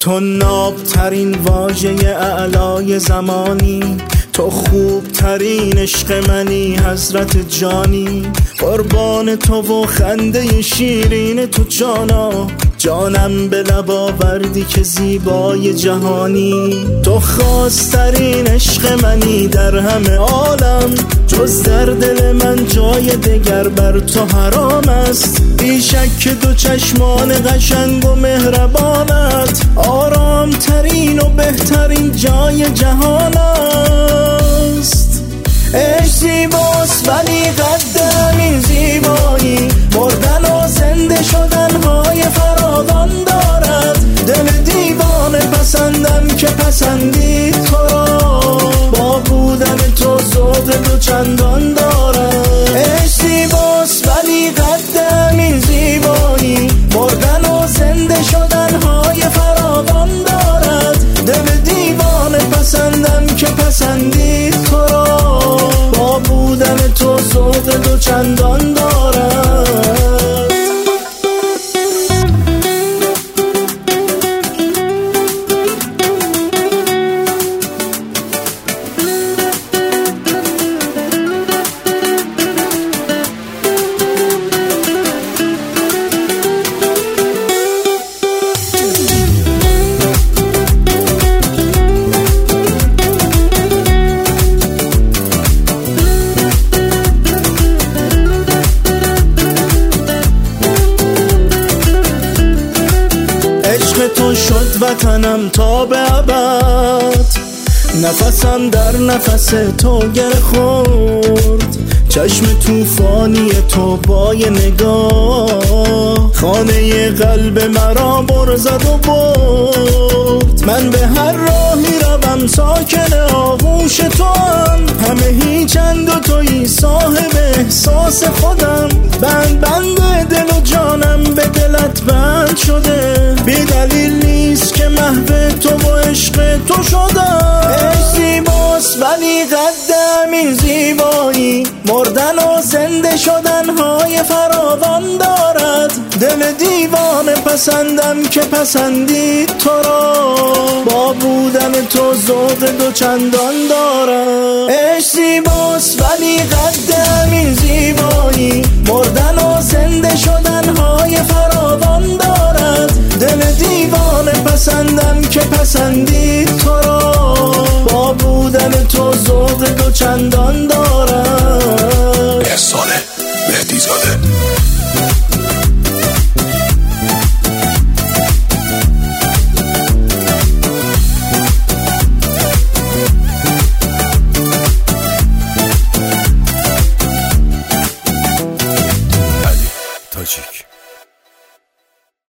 تو نابترین واژه اعلای زمانی، تو خوبترین عشق منی حضرت جانی. قربان تو و خنده شیرین تو جانا، جانم به لب آوردی که زیبای جهانی. تو خاصترین عشق منی در همه عالم، جز در دل من جای دگر بر تو حرام است. بی شک دو چشمان قشنگ و مهربانت آرام ترین و بهترین جای جهان است. عشق زیباست ولی قد همین زیبایی، مردن و زنده شدن های فراوان دارد. دل دیوانه پسندم که پسندید تو را، با بودن تو ذوق دو چندان دارد. عشق زیباست ولی قد همین زیبایی، مردن و زنده شدن های فراوان دارد. دل دیوانه پسندم که پسندید تو را، با بودن تو ذوق دو چندان دارد. تو شد وطنم تا به ابد، نفسم در نفس تو گره خورد. چشم توفانی تو با یه نگاه، خانه قلب مرا بر زد و برد. من به هر راهی روم ساکن آغوش تو هم، همه هیچند و تویی صاحب احساس خودم. بند دل و جانم به دلت بند شده، بی دلیل نیست که محو تو و عشق تو شدم. عشق زیباست ولی قد همین زیبایی، مردن و زنده شدن های فراوان دارد. دل دیوانه پسندم که پسندید تو را، با بودن تو ذوق دو چندان دارد. عشق زیباست ولی قد همین زیبایی، مردن و زنده شدن های فراوان دارد. دل دیوانه پسندم که پسندید تو را، با بودن تو ذوق دو چندان دارد. احسان مهدی زاده. علی تاجیک.